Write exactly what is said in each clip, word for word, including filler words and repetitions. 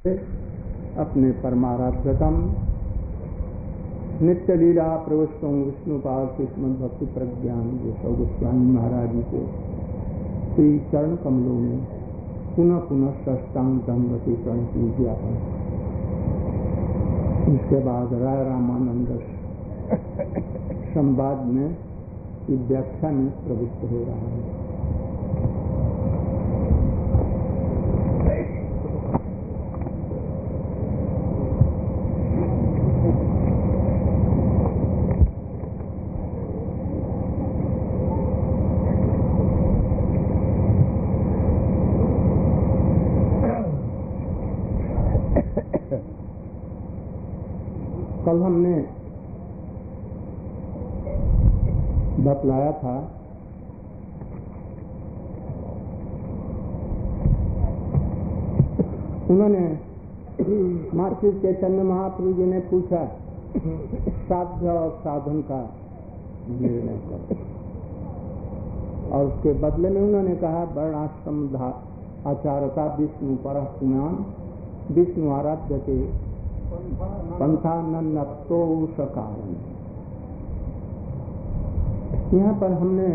अपने परमाराध्यतम नित्य लीला प्रविष्टों विष्णुपाद श्रीमद भक्ति प्रज्ञान गोस्वामी गोस्वामी महाराज जी को श्री चरण कमलों में पुनः पुनः सष्टांग दंडवती प्रणति ज्ञापन। इसके बाद राय रामानंद संवाद में व्याख्या में प्रवृत्त हो रहा है। कल हमने बतलाया था उन्होंने श्री चैतन्य महाप्रभु जी ने पूछा साध्य और साधन का निर्णय करो, और उसके बदले में उन्होंने कहा वर्णाश्रम आचारता विष्णु पर पुमान विष्णु आराध्य के पंथा नन्नतो सकारण। यहाँ पर हमने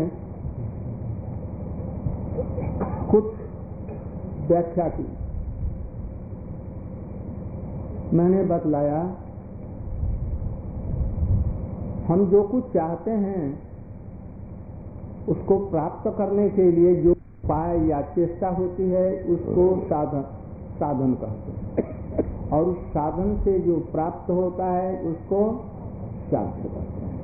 कुछ व्याख्या की। मैंने बतलाया हम जो कुछ चाहते हैं उसको प्राप्त करने के लिए जो उपाय या चेष्टा होती है उसको साधन साधन कहते हैं, और उस साधन से जो प्राप्त होता है उसको साध्य कहते हैं।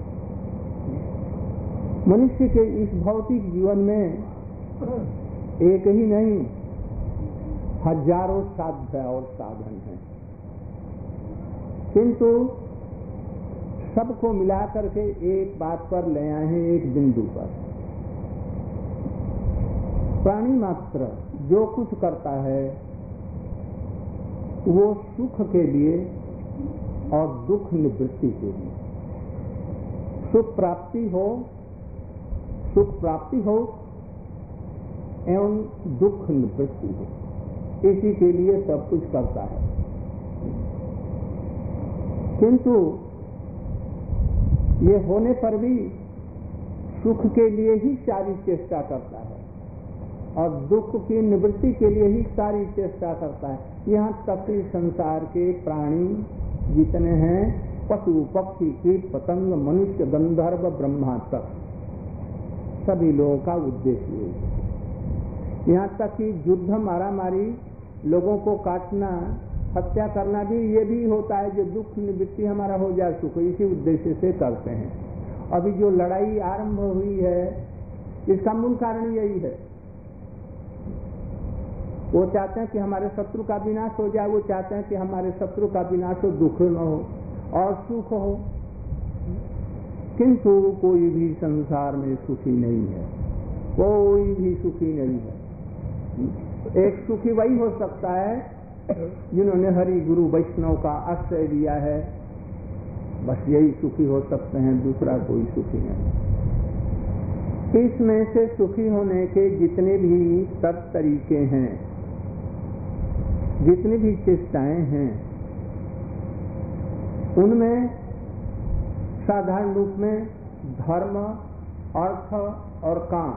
मनुष्य के इस भौतिक जीवन में एक ही नहीं हजारों साध्य और साधन हैं, किंतु सबको मिलाकर के एक बात पर ले आए हैं, एक बिंदु पर। प्राणी मात्र जो कुछ करता है वो सुख के लिए और दुख निवृत्ति के लिए, सुख प्राप्ति हो सुख प्राप्ति हो एवं दुख निवृत्ति हो, इसी के लिए सब कुछ करता है। किंतु ये होने पर भी सुख के लिए ही सारी चेष्टा करता है और दुख की निवृत्ति के लिए ही सारी चेष्टा करता है। यहाँ तक कि संसार के प्राणी जितने हैं, पशु पक्षी कीट पतंग मनुष्य गंधर्व ब्रह्मा तक, सभी लोगों का उद्देश्य है। यहाँ तक कि युद्ध मारामारी लोगों को काटना हत्या करना भी ये भी होता है जो दुख निवृत्ति हमारा हो जाए, सुख, इसी उद्देश्य से करते हैं। अभी जो लड़ाई आरंभ हुई है इसका मूल कारण यही है। वो चाहते हैं कि हमारे शत्रु का विनाश हो जाए, वो चाहते हैं कि हमारे शत्रु का विनाश हो, दुख न हो और सुख हो। किंतु कोई भी संसार में सुखी नहीं है, कोई भी सुखी नहीं है। एक सुखी वही हो सकता है जिन्होंने हरि गुरु वैष्णव का आश्रय लिया है, बस यही सुखी हो सकते हैं, दूसरा कोई सुखी नहीं। इसमें से सुखी होने के जितने भी सब तरीके हैं, जितनी भी चेष्टाएं हैं, उनमें साधारण रूप में धर्म, अर्थ और काम,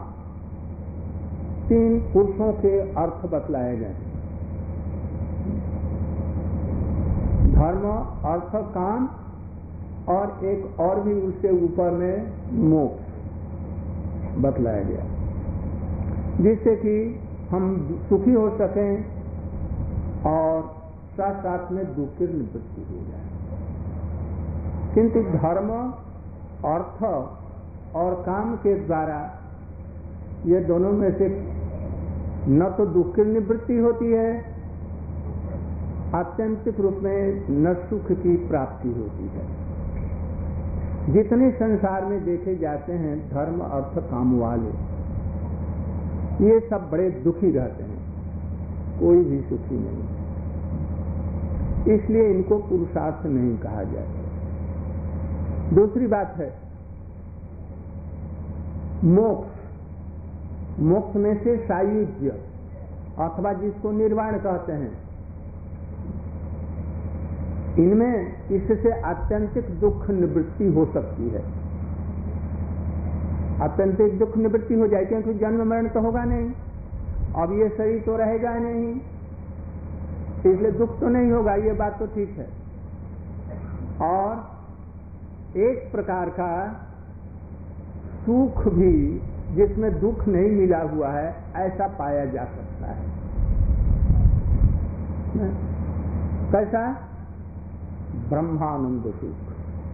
तीन पुरुषों के अर्थ बतलाए गए। धर्म, अर्थ, काम और एक और भी उससे ऊपर में मोक्ष बतलाया गया, जिससे कि हम सुखी हो सकें और साथ साथ में दुख की निवृत्ति हो जाए। किंतु धर्म, अर्थ और काम के द्वारा ये दोनों में से न तो दुख की निवृत्ति होती है, आत्यंतिक रूप में न सुख की प्राप्ति होती है। जितने संसार में देखे जाते हैं धर्म, अर्थ, काम वाले, ये सब बड़े दुखी रहते हैं, कोई भी सुखी नहीं। इसलिए इनको पुरुषार्थ नहीं कहा जाता। दूसरी बात है मोक्ष। मोक्ष में से सायुज्य अथवा जिसको निर्वाण कहते हैं, इनमें इससे आत्यंतिक दुख निवृत्ति हो सकती है। आत्यंतिक दुख निवृत्ति हो जाए, क्योंकि जन्म मरण तो होगा नहीं, अब ये शरीर तो रहेगा नहीं, इसलिए दुख तो नहीं होगा, ये बात तो ठीक है। और एक प्रकार का सुख भी जिसमें दुख नहीं मिला हुआ है, ऐसा पाया जा सकता है। कैसा? ब्रह्मानंद सुख,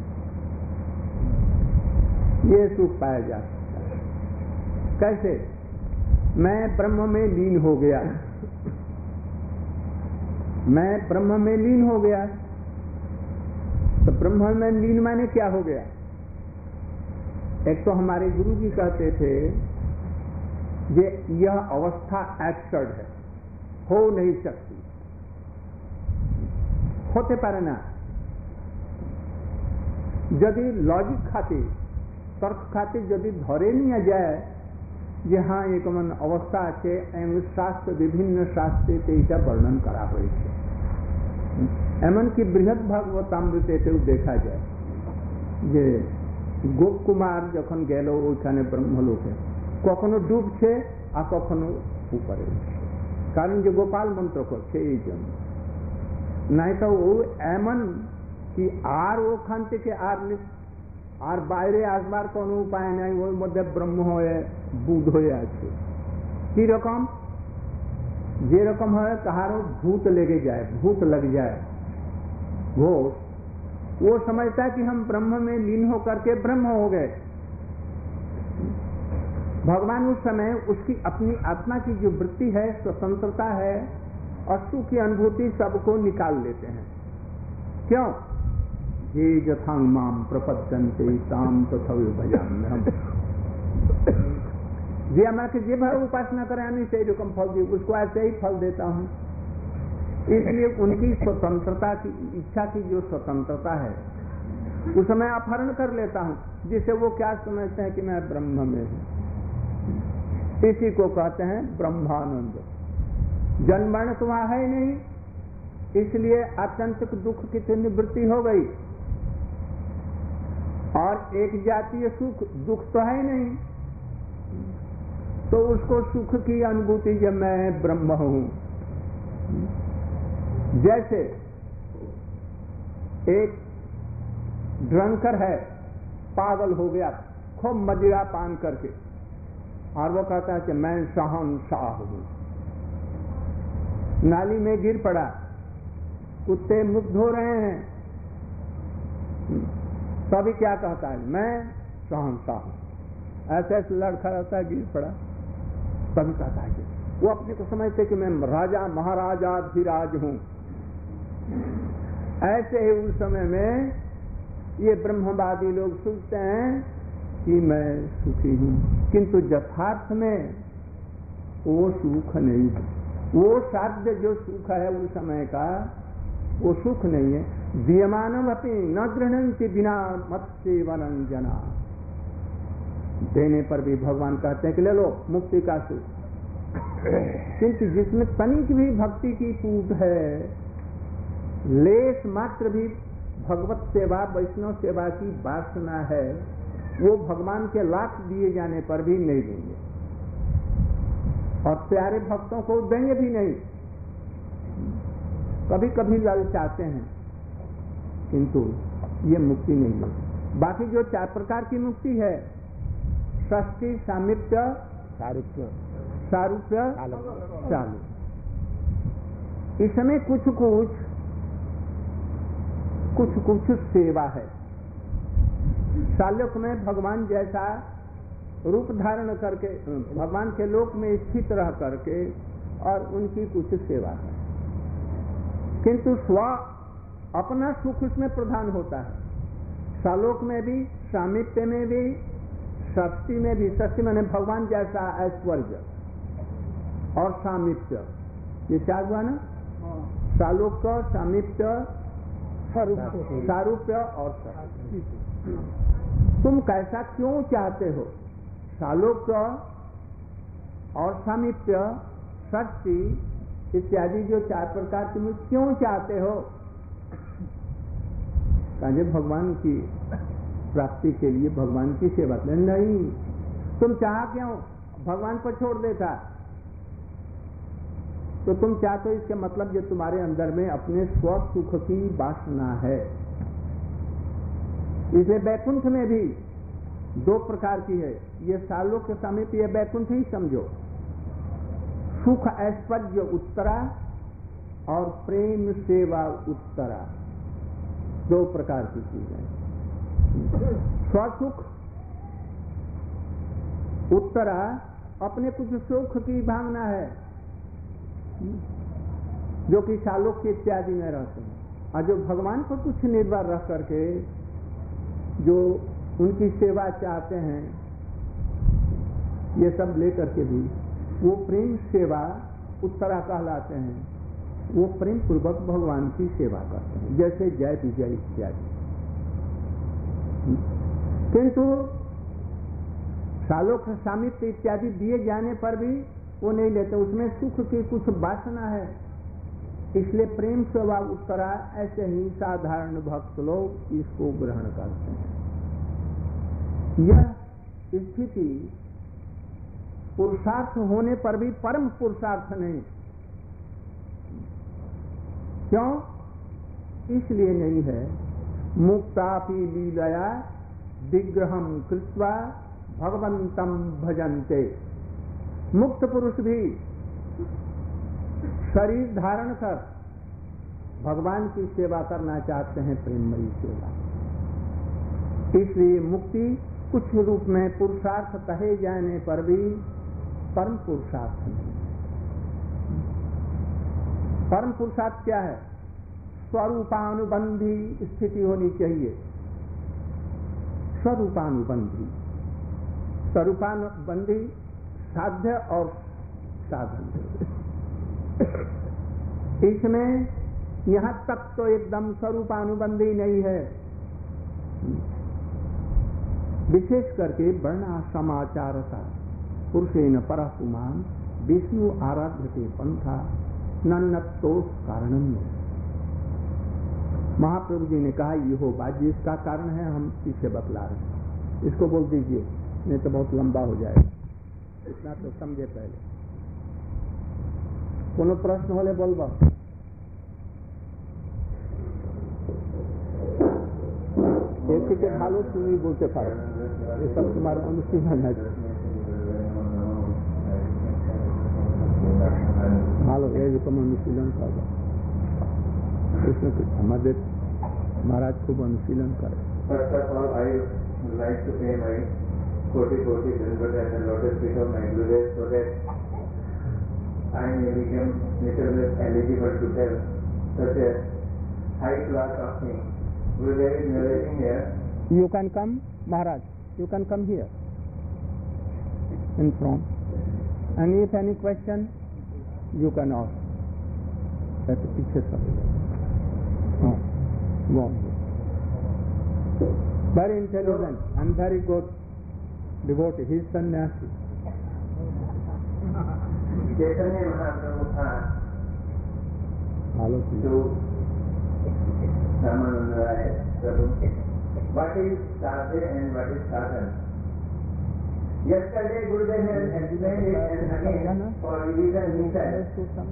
ये सुख पाया जा सकता है। कैसे? मैं ब्रह्म में लीन हो गया, मैं ब्रह्म में लीन हो गया। तो ब्रह्म में लीन माने क्या हो गया? एक तो हमारे गुरु जी कहते थे ये यह अवस्था एब्सर्ड है, हो नहीं सकती, होते पारे ना। यदि लॉजिक खाते, तर्क खाते यदि धरे नहीं जाए যে হ্যাঁ এক এমন অবস্থা আছে, এমন শাস্ত্র বিভিন্ন শাস্ত্রে এইটা বর্ণন করা হয়েছে, এমনকি বৃহৎ ভাগবতামৃতেতেও দেখা যায় যে গোপ কুমার যখন গেল ওইখানে ব্রহ্মলোকে, কখনো ডুবছে আর কখনো উপরে উঠছে, কারণ যে গোপাল মন্ত্র করছে এই জন্য। নাই তো ও এমন কি আর ওখান থেকে আর আর বাইরে আসবার কোনো উপায় নাই, ওর মধ্যে ব্রহ্ম হয়ে বুধ হয়ে আছে। কি রকম? যেরকম হয় কাহারও भूत लेके जाए, भूत लग जाए घोष, वो समझता कि हम ब्रह्म में लीन होकर के ब्रह्म हो गए। भगवान उस समय उसकी अपनी आत्मा की जो वृत्ति है, स्वतंत्रता है और सुख की अनुभूति सबको निकाल लेते हैं। क्यों? ये यथांग माम प्रपद्यन्ते ताम तथैव भजाम्यहम्। जे हमारे जे भाव उपासना करे हमें सही रकम फल दे, उसको ऐसे ही फल देता हूं। इसलिए उनकी स्वतंत्रता की, इच्छा की जो स्वतंत्रता है, उस समय अपहरण कर लेता हूं, जिससे वो क्या समझते हैं कि मैं ब्रह्म में हूं। इसी को कहते हैं ब्रह्मानंद। जन्म मरण तो वहां है नहीं, इसलिए आत्यंतिक दुख की निवृत्ति हो गई। और एक जातीय सुख, दुख तो है नहीं, तो उसको सुख की अनुभूति जब मैं ब्रह्म हूं। जैसे एक ड्रंकर है, पागल हो गया खूब मदिरा पान करके, और वो कहता है कि मैं शहंशाह हूं। नाली में गिर पड़ा, कुत्ते मुक्त हो रहे हैं, तभी क्या कहता है? मैं शहंशाह हूं। ऐसे ऐसे लड़का रहता है, गिर पड़ा, तभी कहता है कि वो अपने को समझते कि मैं राजा महाराजाधिराज हूं। ऐसे ही उस समय में ये ब्रह्मवादी लोग सोचते हैं कि मैं सुखी हूं, किंतु यथार्थ में वो सुख नहीं है। वो साध्य जो सुख है उस समय का, वो सुख नहीं है। दीयमानम अपनी न गृह्णन्ति बिना मत सेवनं जना। देने पर भी भगवान कहते हैं कि ले लो मुक्ति का सुख, किंतु जिसमें तनिक भी भक्ति की पूत है, लेस मात्र भी भगवत सेवा वैष्णव सेवा की वासना है, वो भगवान के लाख दिए जाने पर भी नहीं देंगे, और प्यारे भक्तों को देंगे भी नहीं। कभी कभी ललचाते हैं, किंतु ये मुक्ति नहीं है। बाकी जो चार प्रकार की मुक्ति है, षष्ठी, सामिप्य, सारूप्य, सारूप्य, चालू, इसमें कुछ कुछ कुछ कुछ सेवा है। सालोक में भगवान जैसा रूप धारण करके, भगवान के लोक में स्थित रह करके, और उनकी कुछ सेवा है, किंतु स्व अपना सुख उसमें प्रधान होता है। सालोक में भी, सामिप्य में भी, षष्ठी में भी। षष्ठी मैंने भगवान जैसा ऐश्वर्य और सामिप्य, ये चार हुआ ना, सालोक, सामिप्य, सारूप्य और षष्ठी। तुम कैसा क्यों चाहते हो? सालोक्य और सामिप्य, षष्ठी इत्यादि जो चार प्रकार की मुक्ति क्यों चाहते हो? कहा भगवान की प्राप्ति के लिए भगवान की सेवा करें। नहीं, तुम चाह क्यों, भगवान पर छोड़ देता। तो तुम चाहते हो, इसके मतलब जो तुम्हारे अंदर में अपने स्व सुख की वासना है। इसलिए वैकुंठ में भी दो प्रकार की है, ये सालों के समीप ये वैकुंठ ही समझो। सुख ऐश्वर्य उत्तरा और प्रेम सेवा उत्तरा, दो प्रकार की चीजें। स्वसुख उत्तरा अपने कुछ सुख की भावना है जो कि सालोक्य इत्यादि में रहते हैं, और जो भगवान पर कुछ निर्भर रह करके जो उनकी सेवा चाहते हैं, ये सब लेकर के भी वो प्रेम सेवा उत्तरा कहलाते हैं। वो प्रेम पूर्वक भगवान की सेवा करते हैं, जैसे जय विजय इत्यादि। किंतु सालोक्य सामिप्य इत्यादि दिए जाने पर भी वो नहीं लेते, उसमें सुख की कुछ वासना है, इसलिए प्रेम सेवा उत्तरा ऐसे ही साधारण भक्त लोग इसको ग्रहण करते हैं। यह स्थिति पुरुषार्थ होने पर भी परम पुरुषार्थ नहीं। क्यों? इसलिए नहीं है, मुक्तापि लीलया विग्रहम कृत्वा भगवंतम भजन्ते। मुक्त पुरुष भी शरीर धारण कर भगवान की सेवा करना चाहते हैं, प्रेममयी सेवा। इसलिए मुक्ति कुछ रूप में पुरुषार्थ कहे जाने पर भी परम पुरुषार्थ नहीं। परम पुरुषार्थ क्या है? स्वरूपानुबंधी स्थिति होनी चाहिए। स्वरूपानुबंधी, स्वरूपानुबंधी साध्य और साधन। इसमें यहां तक तो एकदम स्वरूपानुबंधी नहीं है। विशेष करके वर्णाश्रमाचारता पुरुषेण परः पुमान् विष्णु आराध्यते पंथा नन्नतोष कारणम। महाप्रभु जी ने कहा ये बात जिसका कारण है हम पीछे बतला रहे हैं, इसको बोल दीजिए, नहीं तो बहुत लंबा हो जाएगा। इतना तो समझे पहले। कोनो प्रश्न होले बोलबा। ऐसे के भालो तुम्हें बोलते पारो, ये सब तुम्हारा अनुशीलन है। भालो ये जो तुम अनुशीलन कर कृष्ण हमारे महाराज खूब अनुशीलन करे। First of all, I would like to pay my koti koti dandavat at the lotus feet of my Gurudev, so that I may become little bit eligible to tell such a high class of thing. Gurudev is narrating here. You can come, Maharaj. You can come here in front. And if any question, you can ask. At the picture of oh, go on. Very intelligent and very good devotee. He is sannyasi. Chaitanya Mahaprabhu asked Hello, to Ramananda Rai, Prabhu, what is sadhya and what is sadhana? Yesterday Gurudev has explained it, and again for revision he said,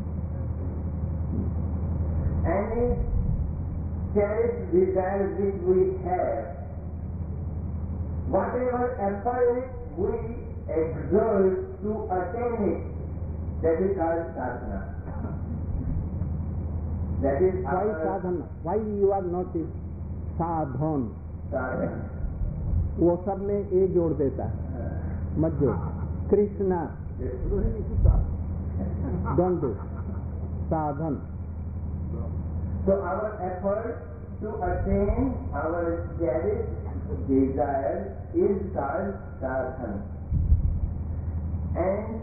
any cherished desire which we have, whatever effort we exert to attain it, that is called sadhana. That is why sadhana? Why you are not is sadhan? sadhana. वो सब में ए जोड़ देता है, मत जोड़। Krishna don't do sadhan. So our effort to attain our cherished desire is called sadhana, and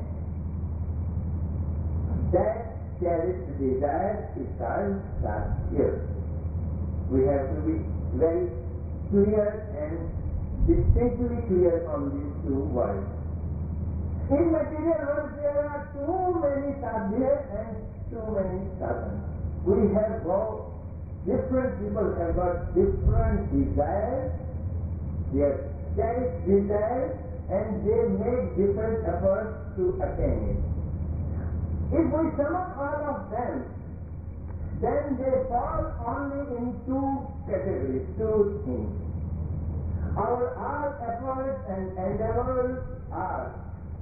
that cherished desire is called sadhya. We have to be very clear and distinctly clear on these two words. In material world there are too many sadhyas and too many sadhanas. We have both different people have got different desires, they have cherished desires, and they make different efforts to attain it. If we sum up all of them, then they fall only in two categories, two things. Our all efforts and endeavors are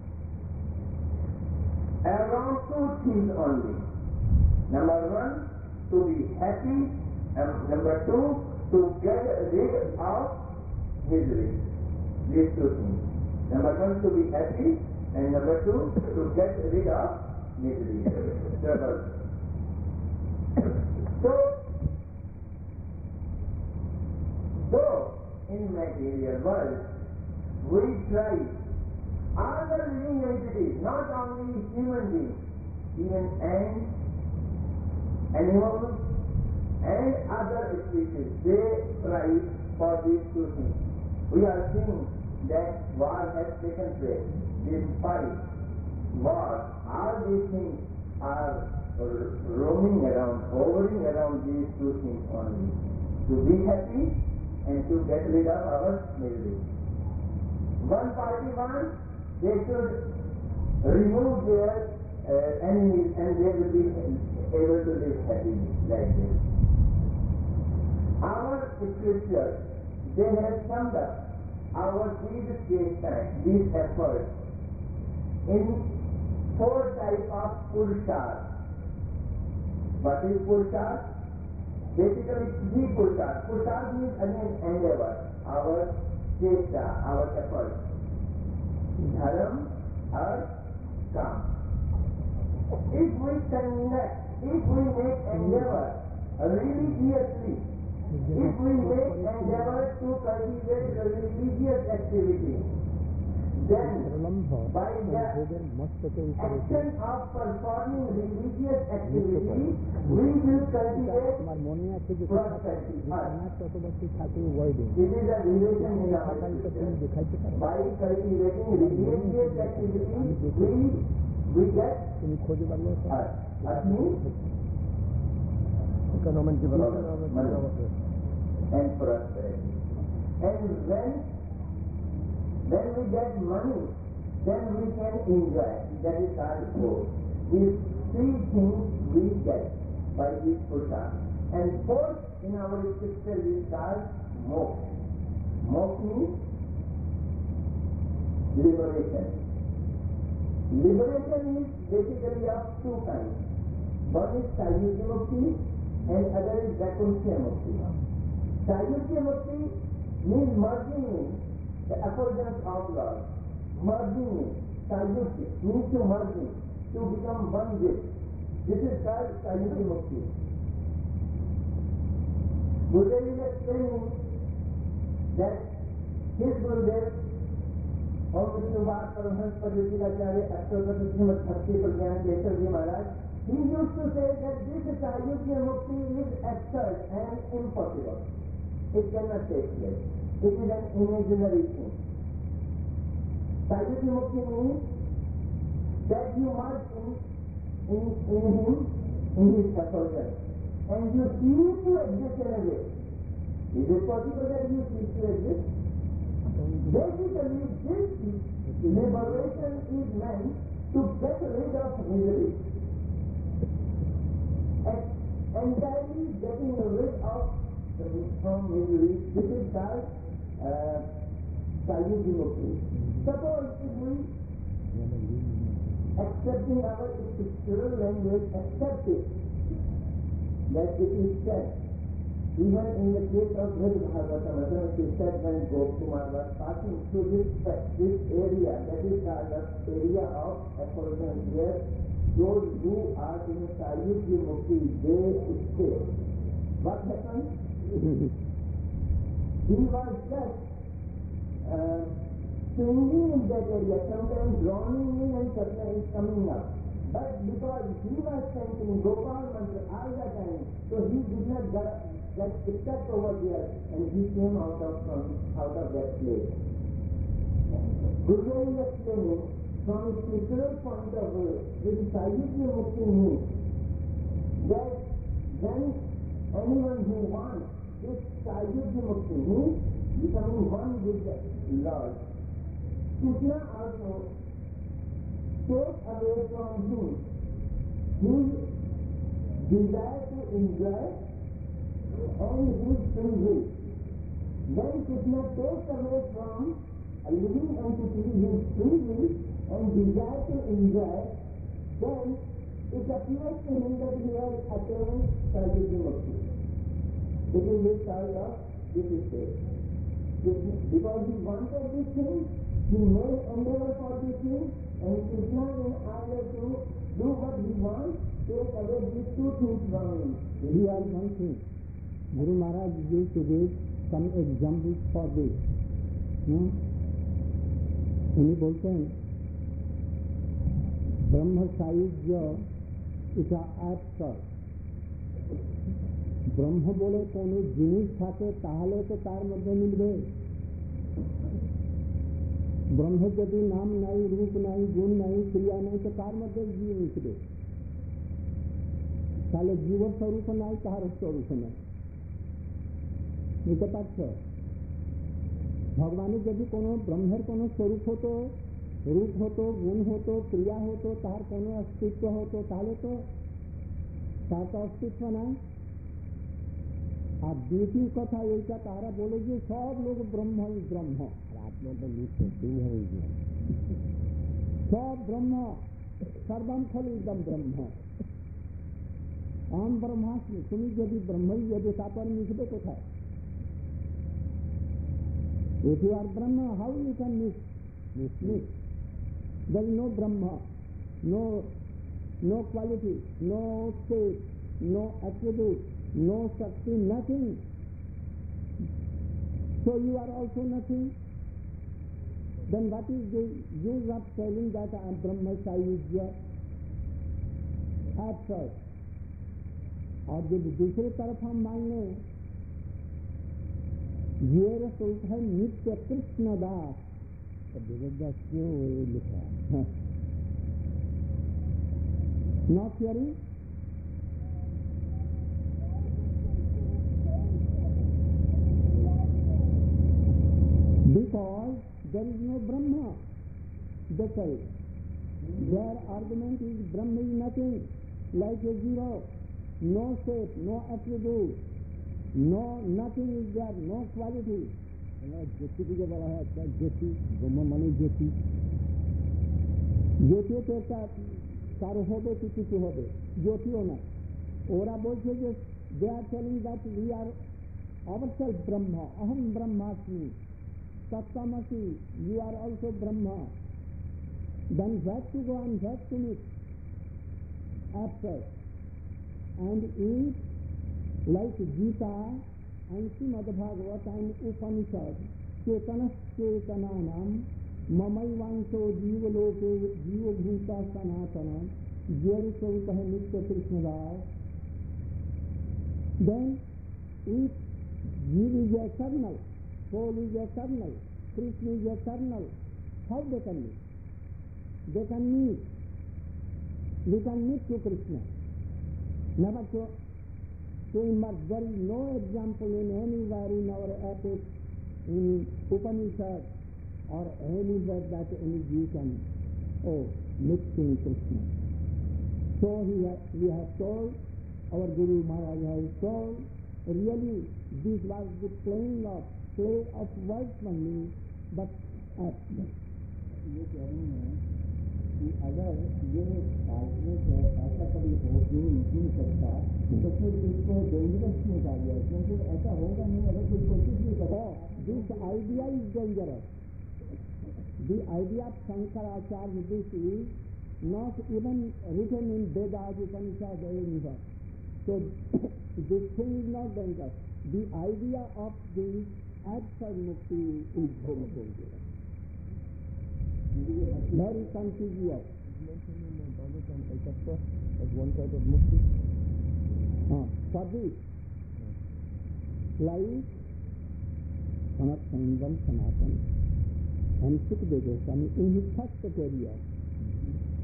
around two things only. Number one, to be happy, and number two, to get rid of misery. These two things. Number one, to be happy, and number two, to get rid of misery, trouble. So, though in material world we try, all the living entities, not only human beings, even ants, animals, and other species, they try for these two things. We are seeing that war has taken place. Despite war, all these things are roaming around, hovering around these two things only. To be happy and to get rid of our misery. One party wants they should remove their uh, enemies and they will be able to live happily like this. Our scriptures, they have summed up our these these efforts in four types of purusharth. What is purusharth? Basically three purusharth. Purusharth means again endeavor, our chesta, our effort. Dharam or Kam. If we connect, if we make endeavor religiously, if we make endeavor to cultivate the religious activity, then by the action of performing religious activity, we will cultivate prosperity. This is a relation in our scripture. By cultivating religious activity, we, we get earth. Earth means economic development and prosperity. And when when we get money, then we can enjoy. That is called food. These three things we get by this purusharth. And fourth in our scripture is called moksha. Moksha means liberation. Liberation is basically of two kinds. One is Sahyuja Mukti and other is Vaikuntha Mukti. Sahyuja Mukti means merging in the effulgence of Lord. Merging in, Sahyuja means to merge in, to become one with. This is called Sahyuja Mukti. Gurudev is explaining that his Gurudev, Om Vishnuvat Paramahansa Parvitikacarya Ashtotra Srimad Bhakti Pragyan Kesarji Maharaj, he used to say that this Sahyuja Mukti is absurd and impossible. It cannot take place. It is an imaginary thing. Sahyuja Mukti means that you merge in, in, in him, in his effulgence, and you cease to exist in a way. Is it possible that you cease to exist? Basically, this liberation is meant to get rid of misery. And entirely getting rid of from misery, this is called uh, Sahyuja Mukti. Suppose if we, accepting our scriptural language, accept it, that it is said, even in the case of Bhad Bhagavatam, it is said when Gopkumar was passing through this, this area, that is called the area of effulgence, where those who are in Sahyuja Mukti, they stay. What happened? He was just uh, swinging in that area, sometimes drowning in and sometimes coming up. But because he was chanting Gopal mantra all the time, so he did not get, get stuck over there, and he came out of from out of that place. Gurudev is explaining from a spiritual point of view, this Sahyuja Mukti means that when anyone who wants this Sayyidya Mukti means becoming one with the Lord, Krishna also takes away from him his desire to enjoy and his free will. Then Krishna takes away from a living entity his free will and desire to enjoy, then it appears to him that he has attained Sayyidya Mukti. It is this kind of this state. Because he wanted this thing, he made endeavor for this thing, and Krishna, in order to do what he wants, take away these two things from him. Here are one thing. Guru Maharaj used to give some examples for this. No? उन्हीं बोलते हैं ब्रह्म सायुज्य इटा एब्सर्ट ब्रह्म बोले कोनो जिनिस থাকে তাহলে তো তার মধ্যে মিলবে ব্রহ্ম যদি নাম নাই রূপ নাই গুণ নাই ক্রিয়া নাই তো তার মধ্যে জীব মিশবে তাহলে জীবর স্বরূপ নাই তাহার স্বরূপ নাই বুঝতে পারছ ভগবানের যদি কোনো ব্রহ্মের কোনো স্বরূপ হতো রূপ হতো গুণ হতো ক্রিয়া হতো তার কোনো অস্তিত্ব হতো তাহলে তো তার তো অস্তিত্ব নাই আর দ্বিতীয় কথা এইটা তারা বলে যে সব লোক ব্রহ্মই ব্রহ্ম আর আপনার তো লিখছে তিন হয়ে গেল সব ব্রহ্ম সর্বম খলু ইদম ব্রহ্ম अहम ब्रह्मास्मि তুমি যদি ব্রহ্মই যদি তারপর মিশবে কোথায় If you are Brahma, how you can mix? Mix, mix. There is no Brahma, no, no quality, no state, no attribute, no Shakti, nothing. So you are also nothing. Then what is the use of telling that I am Brahma Sayujya? At first. और जब दूसरी तरफ हम मान लें ये स्वरूप है नित्य कृष्ण दास जबरदस्त क्यों लिखा not hearing because there is no Brahm that's all their argument is Brahm is nothing like a zero no shape no attribute No, nothing is there, no quality. ज्योति की जो बड़ा है अच्छा ज्योति ब्रह्म माने ज्योति ज्योति तो একটা কারো হবে কি কিছু হবে জ্যোতিও না ওরা বলছে যে they are telling that we are ourselves Brahma aham brahmasmi tattamasi you are also Brahma then where to go and where to meet after and eat like Gita and Srimad Bhagavat and Upanishad, Chetana Chetananam, Mamaivanso Jivaloke Jivabhuta Sanatana, Jerusavutaha Nitya Krishnadas. Then, if Jiv is eternal, soul is eternal, Krishna is eternal, how they can meet? They can meet. We can meet to Krishna. Never to So there is no example in anywhere in our epic, in Upanishad, or anywhere that any Jew can, oh, mixing Krishna. So he has, we have told, our Guru Maharaj has told, really this was the playing of, play of words only, but absent. ये कह रही हैं कि अगर ये काल्पनिक है ऐसा कभी हो ही नहीं सकता तो फिर इसको डेंजरस क्यों कहा गया क्योंकि ऐसा होगा नहीं अगर कोई कोशिश भी करे this idea is dangerous the idea of Shankaracharya this is not even written in Vedas Upanishad anywhere so this thing is not dangerous the idea of the absolute mukti is very dangerous very conspicuous. As one type of mukti. Uh, for this, like Sanat Sanandam Sanatan and Sukadeva Goswami in his first career.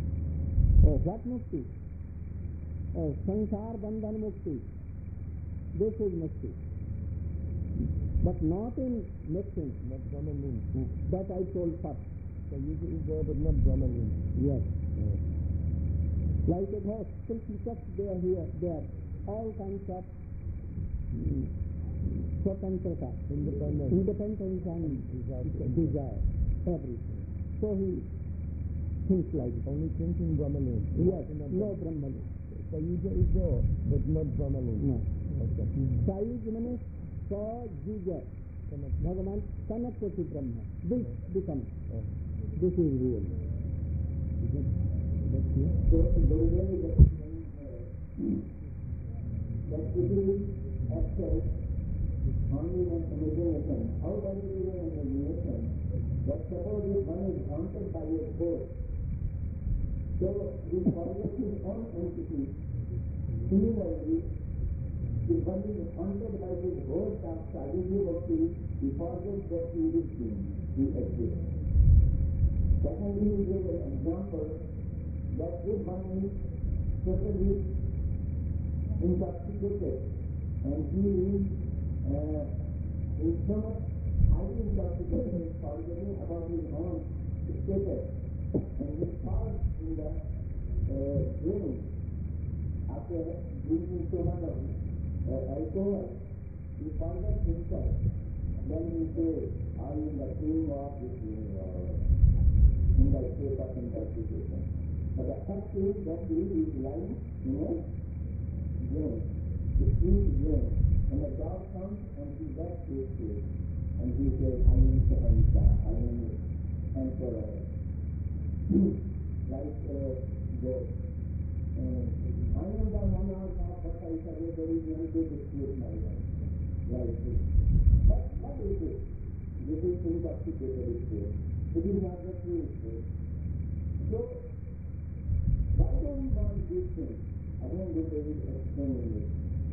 Oh, what mukti? Oh, Sansar Bandhan mukti. this is mukti. But not in mixing. Not Brahmalim. No, that I told first. So Yuja is there, but not Brahmalim. Yes. Yes. Like it has silky cups there, here, there. All kinds of mm, swatantrata, Independent. independence and Desire. desire, everything. So he thinks like that. Only thinking Brahmalim. Yes, Not no Brahmalim. Brahmalim. So Yuja is there, but not Brahmalim. No. Okay. Saiz means sa juja. Connect. Bhagavan connect to Brahma. This becomes. Oh. This is real. That's clear? So Gurudev is explaining here that it is access only an imagination. How does it is an imagination? That suppose if one is haunted by a ghost, so he forgets his own entity. Similarly, if one is haunted by the ghost of Sadhguru Bhakti, he forgets that he is being, he exists. Secondly, he gave an example that if one is totally intoxicated and he is uh, in so much highly intoxicated, forgetting about his own status, and he falls in the uh, drink after drinking so much of uh, alcohol, he forgets himself. Then he says, are you in the king of this world? In the state of intoxication. But the fact is that he is lying in a drain, the steam drain, and the dog comes and he gets his food. And he says, I am Sahansa, I am Emperor. Like uh, the, uh, I am the monarch of what I said, there is no way to split my life. Like this. But what is it? This is intoxicated state. It is not the true state. So, why do we want these things? Again, this is explaining it.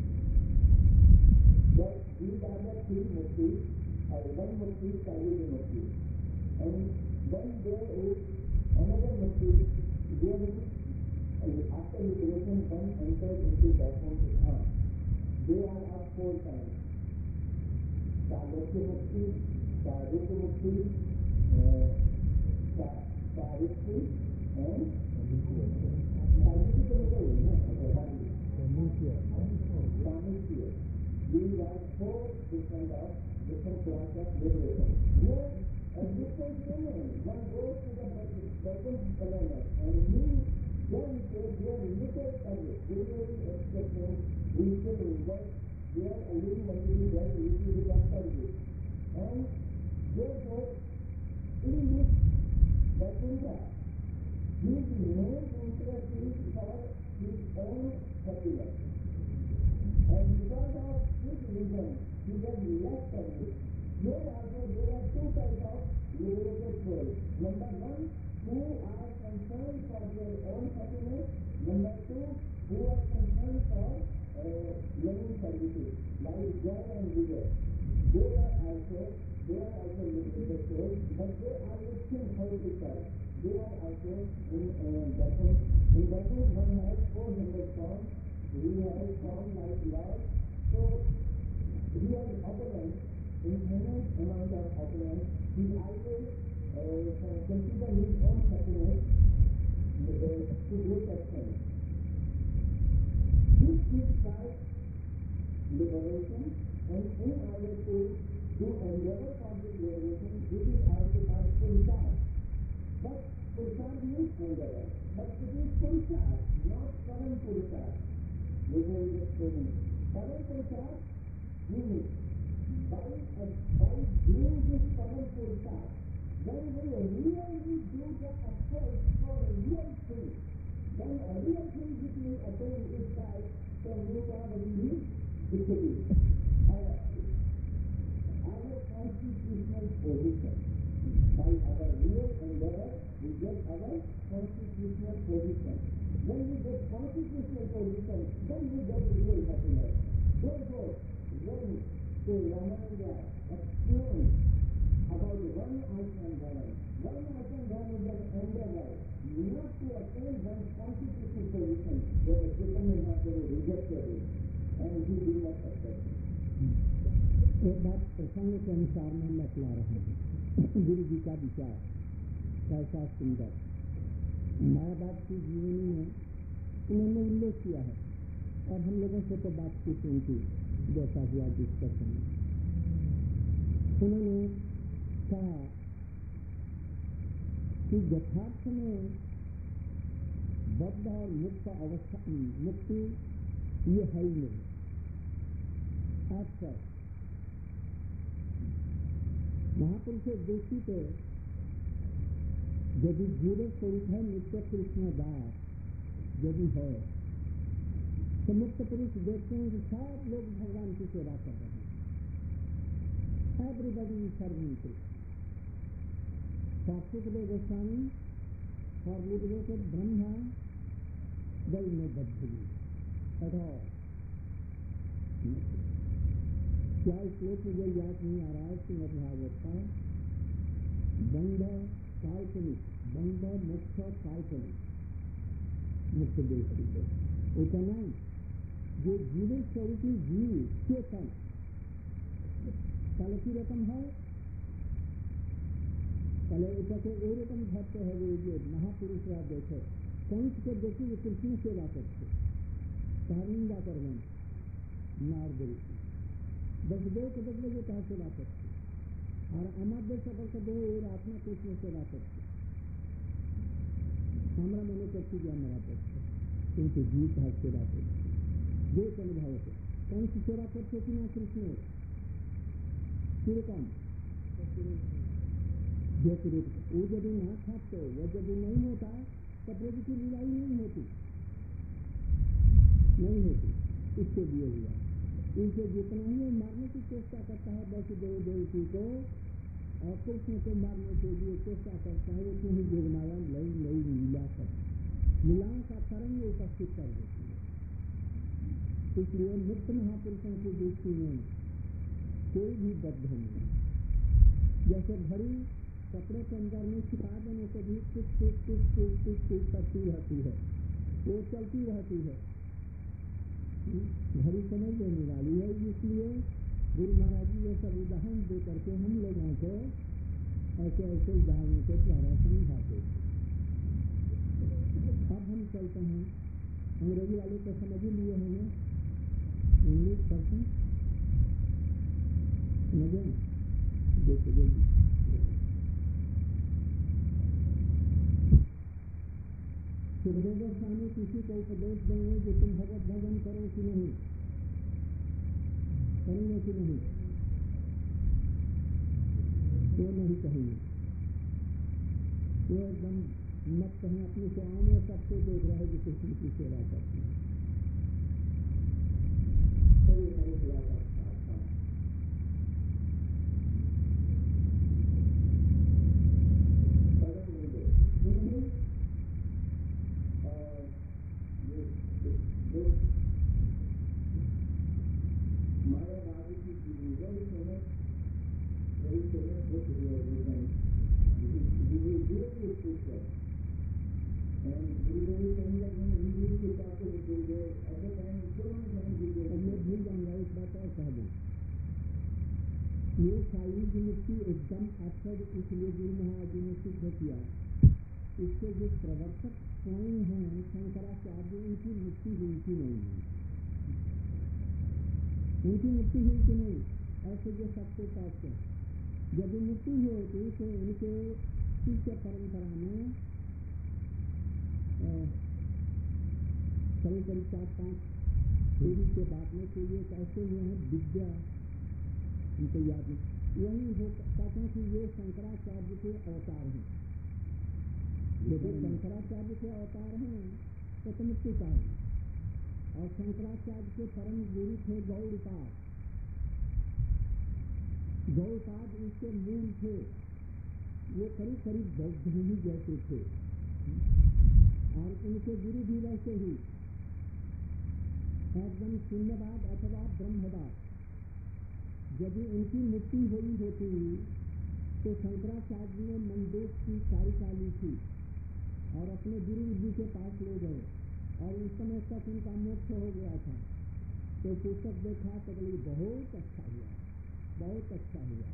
That these are the three muktis, or one mukti is Sayyid mukti. And then there is another mukti, wherein after liberation one enters into baptism with earth. They are of four kinds. Sadhya mukti, Sadhya mukti, Saripti, and Samishya. These are four different of different class of liberation. Here, a different woman, one goes to the second planet and he then says they are little service. They will expect him, we still that they are a living entity that is little bit of service. And therefore, in this Vaikuntha, his main interest is for his own happiness. And because of this reason, he gets less service. Here also there are two types of liberated souls. Number one, who are concerned for their own happiness. Number two, who are concerned for uh, living services, like joy and vigor. They are also, they are also liberated souls, but they always think political. They are also in uh, Bhajan. In Bhajan, one has four hundred forms. He has form like Lord. So, he has opulence, infinite amount of opulence. He always uh, consider his own happiness uh, to great extent. This is called liberation, and in order to do endeavor for this liberation, this is also called purusharth. But purusharth means endeavor. But it is purusharth, not param purusharth. This is explaining. Param purusharth means by, uh, by doing this param purusharth, then we really do the effort for a real thing. Then a real thing which we attain is called can move on in the equity. Our, our constitutional position. By our real endeavor, we get our constitutional position. When we get constitutional position, then we get real happiness. Therefore, when the Ramananda explains about the one Ashram Dharma, one Ashram Dharma is an endeavor not to attain one's constitutional position, where the Chaitanya Mahaprabhu rejected it. and he did not accept it. एक बात प्रसंग के अनुसार में बतला रहा हूँ। गुरु जी का विचार कैसा सुंदर मायावाद की जीवनी में उन्होंने उल्लेख किया है और हम लोगों से तो बातचीत उनकी जैसा हुआ डिस्कशन में उन्होंने कहा कि यथार्थ में बद्ध और मुक्त अवस्था मुक्ति ये है ही नहीं। अच्छा महापुरुषों दृष्टि पे यदि जीव स्वरूप है नित्य कृष्ण दास यदि है तो मुक्त पुरुष देखते हैं कि सब लोग भगवान की सेवा कर रहे हैं। Everybody is serving Krishna. शास्त्रों Goswami for liberated Brahma there is no baddhi at all. क्या श्लोक मुझे याद नहीं आ रहा है कि भागवत का बंध काल्पनिक बंध मुक्त काल्पनिक मुक्त देखती है उतना ही जो जीव स्वरूपी जीव चेतन कल की रकम है कल उठे एरकम धरते हैं ये महापुरुष रा देखे कंस के देखी ये कृष्ण सेवा करते निंदा कर नारद बसदेव के बदले वो कहा सेवा करते और अमाद्य सफल का दो और आत्मा कृष्ण सेवा करते हमारा मनो करती गया मेरा पक्ष किंतु जीव कहा सेवा करते देश अनुभव से कौन सी सेवा करते कि ना कृष्ण किरकम वो यदि ना खाते वो यदि नहीं होता तो प्रभु की लीला ही नहीं होती नहीं होती। इसके लिए हुआ इनसे जितना ही वो मारने की चेष्टा करता है वसुदेव देवकी को और कृष्ण को मारने के लिए चेष्टा करता है उतनी ही जोगमाया नई नई लीला कर लीलाओं का तरंग उपस्थित कर देती है। इसलिए मुक्त महापुरुषों की दृष्टि में कोई भी बद्ध नहीं। जैसे घड़ी कपड़े के अंदर में छिपा देने से भी कुछ कुछ कुछ कुछ कुछ कुछ करती रहती है वो चलती रहती है घड़ी समझ लेने वाली है। इसलिए गुरु महाराज जी ये सब उदाहरण दे करके हम लोगों को ऐसे ऐसे उदाहरणों के द्वारा समझाते हैं। अब हम चलते हैं अंग्रेजी वाले को समझ ही लिए होंगे इंग्लिश पर्सन समझे देखो जल्दी सुखदेव गोस्वामी किसी को उपदेश देंगे कि तुम भगवत भजन करो कि नहीं करेंगे कि नहीं वो नहीं कहेंगे वो एकदम मत कहें अपनी सेवाओं में सबको देख रहे कि कृष्ण की सेवा करते हैं। ये शारीरिक की मुक्ति एकदम अक्षर इसलिए गुरु महाराज जी ने सिद्ध किया। इसके जो प्रवर्तक स्वयं हैं शंकराचार्य उनकी मुक्ति हुई की नहीं है उनकी मुक्ति हुई की नहीं ऐसे जो सबके पास है यदि मुक्ति होती तो उनके शिष्य परंपरा में करीब करीब चार पांच पीढ़ी के बाद में कोई एक ऐसे हुए हैं विद्या उनको याद नहीं वही हो कहते हैं कि ये शंकराचार्य के अवतार हैं। यदि शंकराचार्य के अवतार हैं तो, तो मुक्ति का है और शंकराचार्य के परम गुरु थे गौड़पाद। गौड़पाद इसके मूल थे वो करीब करीब बौद्ध ही जैसे थे और उनके गुरु भी वैसे ही एकदम शून्यवाद अथवा ब्रह्मवाद। यदि उनकी मुक्ति हुई होती तो शंकराचार्य ने मंदोष की कारिका ली थी और अपने गुरु जी के पास ले गए और उस समय तक उनका मोक्ष हो गया था तो पुस्तक देखा तो बोले बहुत अच्छा हुआ, बहुत अच्छा हुआ।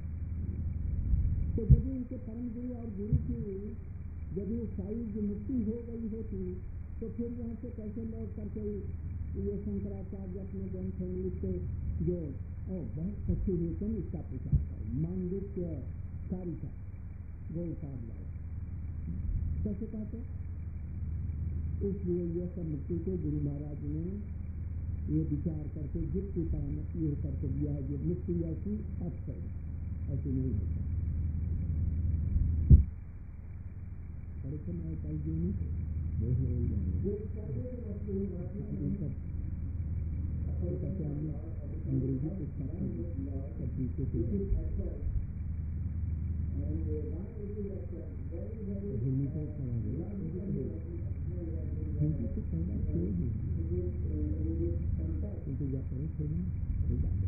तो यदि उनके परम गुरु और गुरु की यदि सारी जो मुक्ति हो गई होती तो फिर यहाँ से कैसे लौट करके ये शंकराचार्य अपने ग्रंथ में लिखते जो ओ बहुत सच्ची लेकिन इसका प्रचार कर मांडुक्य कारिका गौपाद वाला कैसे कहते। इसलिए यह सब मुक्ति को गुरु महाराज ने ये विचार करके जिसकी परामर्श ये करके दिया है जो मुक्ति ऐसी अक्षय ऐसी नहीं होती। बड़े समय कल जो नहीं वो हो अंग्रेजी पुस्तक सब पीछे से हिंदी को खड़ा गया हिंदी को पहला क्यों क्योंकि या करें छोड़ना हो जाते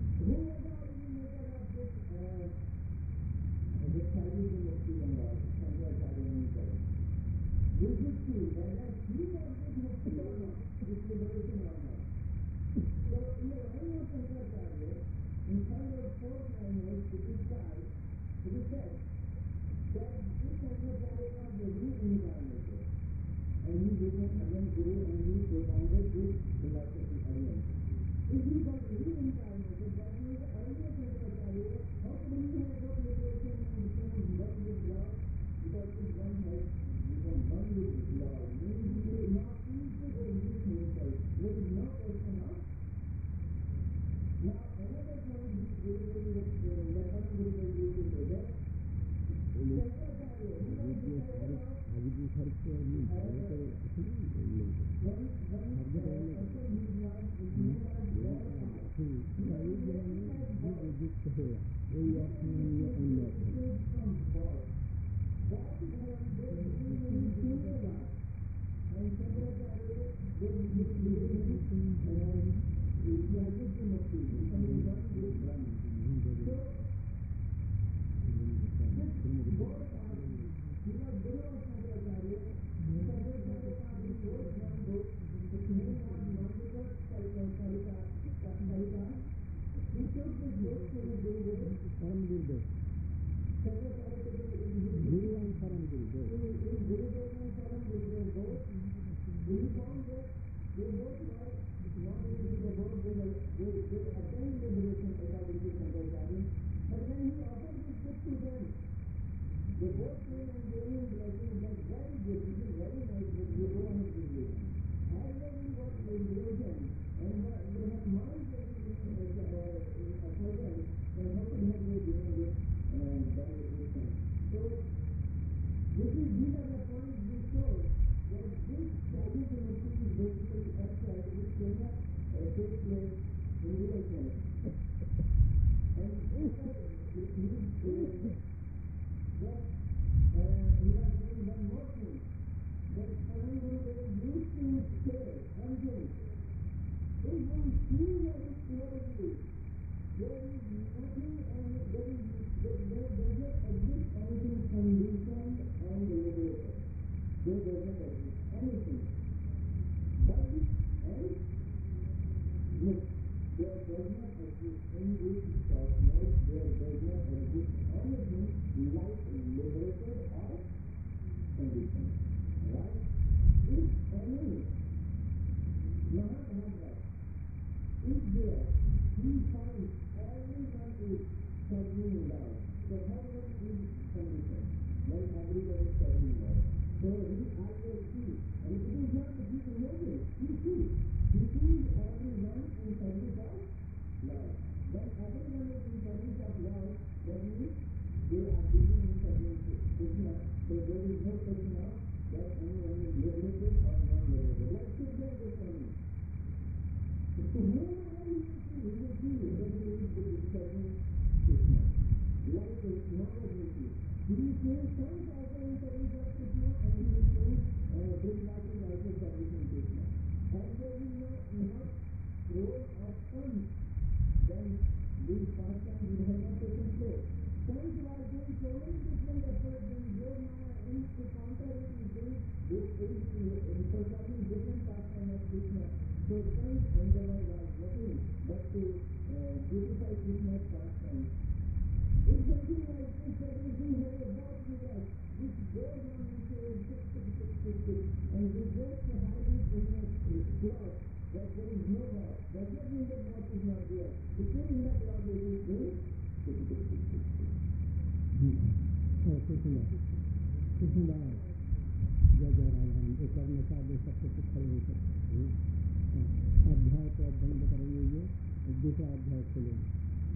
getting, but to uh, beautify Krishna's pastime. It's something like this, that we do have a box with us, which goes on and says, tick, tick, tick, tick, tick, and we get to have this business cloth, that there is no God. Does not mean that God is not there. The thing in that cloth is this thing, tick, tick, tick, tick, tick. Oh, Krishna, Krishna, जय जय राधाराम। एक करने का आदेश सबसे कुछ खड़े हो सकते अध्याय को बंद करेंगे, ये दूसरा अध्याय खोलेंगे।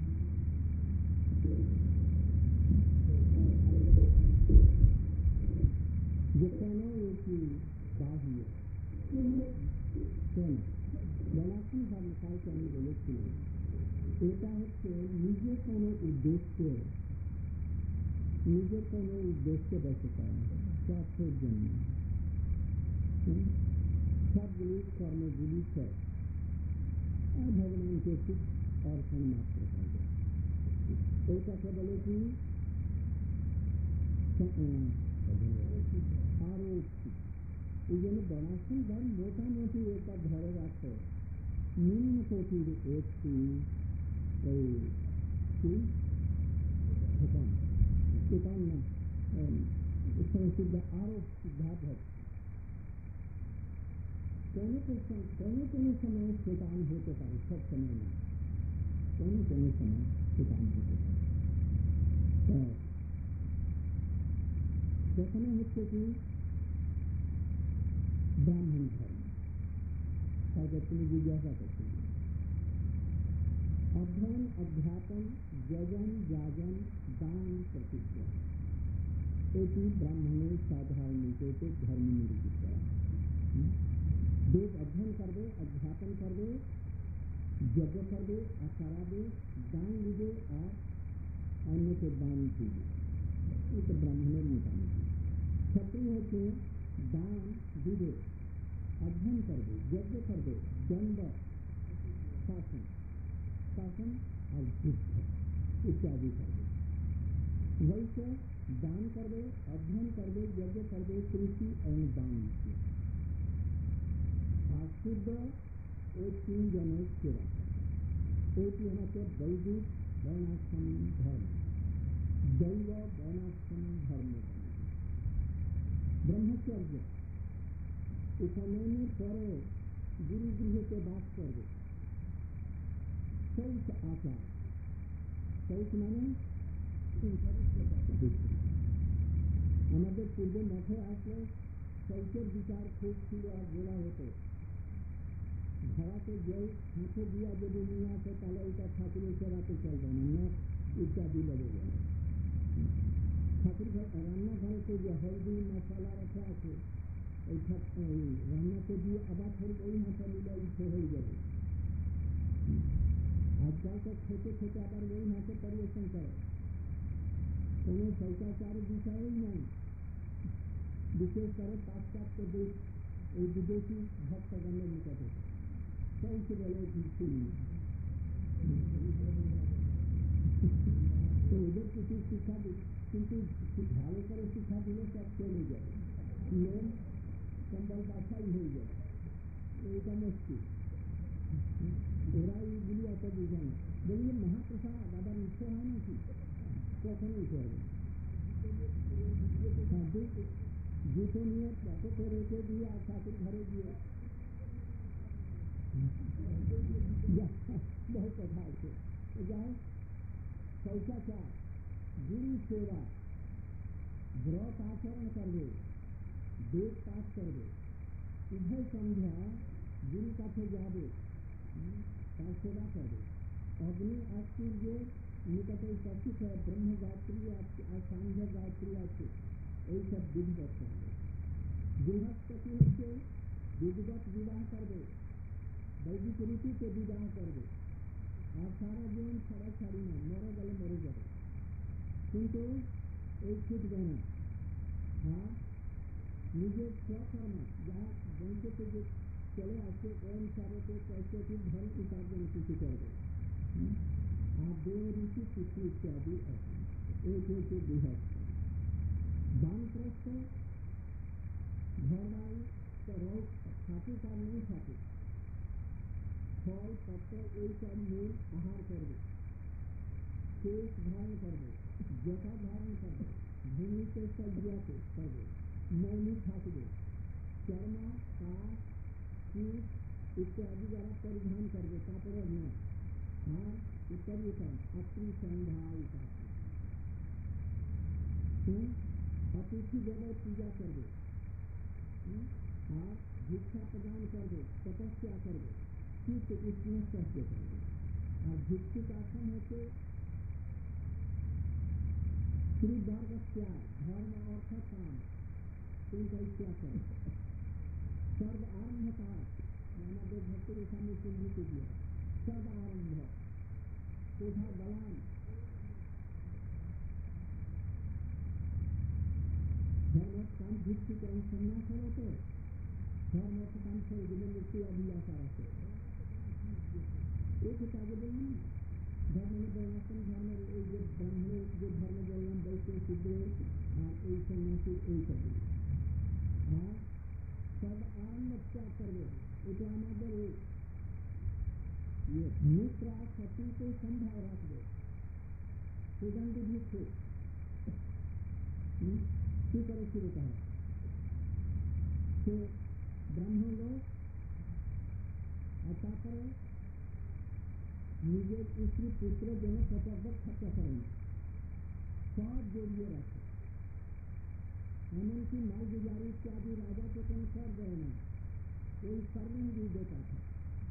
जो कहना एक ही बाह्य कहना ललासन धर्म काय कहने बोले এটা হচ্ছে নিজে কোনো উদ্দেশ্যে নিজের কোনো উদ্দেশ্যে বসে করা স্বার্থের জন্য সবগুলি কর্মগুলি সব আর ভগবানকে ঠিক অর্পণ মাত্র হবে। এইটাকে বলে কি আরো এই জন্য বনাশ্রম ধর্ম মোটামুটি এটা ধরে রাখে নিম্ন কোটির একটি এই না সংসিদ্ধ আরো সিদ্ধান্ত হচ্ছে কোনো কোনো কোনো সময় শৈতান হতে পারে, সব সময় না, কোনো কোনো সময় শৈতান হতে পারে। সেখানে হচ্ছে কি ব্রাহ্মণ ধর্ম তাদের তুমি জিজ্ঞাসা করতে অধ্যয়ন অধ্যাপন যজন যাজন দান প্রতিজ্ঞা এটি ব্রাহ্মণের সাধারণ নীতিতে ধর্ম নিরূপিত করা। বেদ অধ্যয়ন করবে, অধ্যাপন করবে, যজ্ঞ করবে, আচারাবে, দান দিবে আর অন্যকে দান দিবে, এটা ব্রাহ্মণের মোটামুটি। ক্ষত্রিয় হচ্ছে দান দিবে, অধ্যয়ন করবে, যজ্ঞ করবে, দণ্ড শাসন শাসন আর যুদ্ধ ইত্যাদি করবে। वैसे दान करवे, अध्ययन करवे, यज्ञ करवे, कृषि और वाणिज्य और शुद्ध एक तीन जने सेवा करवे। एक हमारे वैदिक वर्णाश्रम धर्म दैव वर्णाश्रम धर्म ब्रह्मचर्य उपनयन पर गुरु गृह के बात करवे। शौच आचार, शौच माने আমাদের পূর্বে মঠে আসলে শৌচের বিচার খুব ছিল আর বলা হতো ঘরাতে জল হাতে দিয়া যদি নিয়ে আসে তাহলে ওইটা ঠাকুরের সেবাতে চলবে না, নখ ইত্যাদি লেগে যাবে। ঠাকুর রান্নাঘরে তো যে হলদি মশলা রাখা আছে ওই ওই রান্নাতে দিয়ে আবার ফের ওই মশলা উঠে হয়ে যাবে। আজকাল তো খেতে খেতে আবার ওই হাতে পরিবেশন করে, কোনো শৌচাচারের বিষয়ই নাই। বিশেষ করে পাশ্চাত্য দেশ এই বিদেশি ভক্তগণের নিকটে শৌচ বলে কিছু নেই। তো ওদের কিছু শিক্ষা দিই, কিন্তু ভালো করে শিক্ষা দিলে সব চলে যাবে, লোন কম্বল বাছাই হয়ে যাবে, এইটা মুশকিল। ওরা এইগুলি অত বুঝে না, বললে মহাপ্রসাদ আবার ইচ্ছে হয় নাকি, কখনো ইচ্ছে হবে জুতো নিয়ে পকেটে রেখে দিয়ে আর ঠাকুর ঘরে গিয়ে বহু কথা আছে। যাই শৌচাচার, গুরু সেবা, ব্রত আচরণ করবে, বেদ পাঠ করবে, উভয় সন্ধ্যা গুরু কাছে যাবে, তার সেবা করবে। অগ্নি আর সূর্যের নিকটে উপস্থিত হয় ব্রহ্ম গায়ত্রী আর সান্ধ্য গায়ত্রী আছে, এই সব বিধিবত করবে। বৃহস্পতি হচ্ছে বিধিবত বিবাহ করবে, বৈদিক রীতিতে বিবাহ করবে, আর সারা জীবন ছাড়া ছাড়ি না, মরে গেলে মরে যাবে, কিন্তু এই ছুটবে না। আর নিজের স্বকর্ম যা বংশ থেকে চলে আসছে ওই অনুসারে কৈশোটির ধন উপার্জন কিছু করবে। আর দেহ রীতি পুত্র ইত্যাদি আছে, এই হচ্ছে বৃহস্পতি। বানপ্রস্থ ঘর বাড়ি তো রোগ থাকুক আর নেই থাকুক, फल पत्र ये सब मूल आहार कर दो, केश धारण कर दो, जटा धारण कर दो, भूमि के सज्जा को कर दो, मौनी थाक दो, चर्मा काश कीट इत्यादि वाला परिधान कर दो, कापड़ न हार उत्तर अति संध्या अतिथि जगह पूजा कर दो और भिक्षा प्रदान कर दो, तपस्या कर दो, चित्त उसमें सत्य कर दो। और भिक्षुक आश्रम होते श्री वर्ग त्याग धर्म अर्थ काम इनका त्याग करो। सर्व आरंभ का हमारे भक्ति रेखा में चिन्हित किया सर्व आरंभ तथा बलान धर्म काम भिक्षुक संन्यास होते धर्म अर्थ काम छोड़ जीवन मृत्यु अभिलाषा रहते एक हिसाब बोलना धर्म में वर्णाश्रम धर्म जो ब्राह्मण जो धर्म बोलना वैसे शूद्र और एक सन्यासी एक सब और सब आरंभ त्याग कर दो एक हमारे ये मित्र सती को संभाव रख दो सुगंध भी थे क्यों करे शुरू कहा तो ब्राह्मण लोग अच्छा करे निजे स्त्री पुत्र दोनों पचास खर्चा करेंगे सब जोड़िए रखे एमन की माल गुजारी इत्यादि राजा के कहीं कर गए नहीं कोई करने नहीं देता था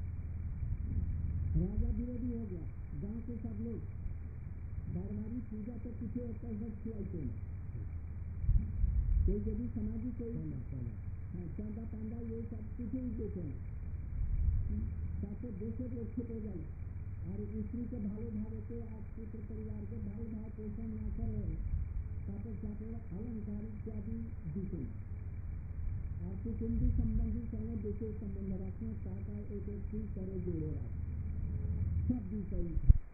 राजा विरोधी हो गया गांव के सब लोग बारवारी पूजा तो पीछे होता है खिलाते हैं कोई यदि समाजी कोई चांदा पांडा ये सब पीछे ही देते हैं ताकि देशे लोग छिपे गए और स्त्री के भाले भावे के आज पुत्र परिवार के भाई भाव पोषण न करे ताकि चापड़ अलंकार इत्यादि दीते और कुटुंबी संबंधी संगे देखे संबंध रखने ताकि एक एक चीज करे जोड़े रखे सब विषय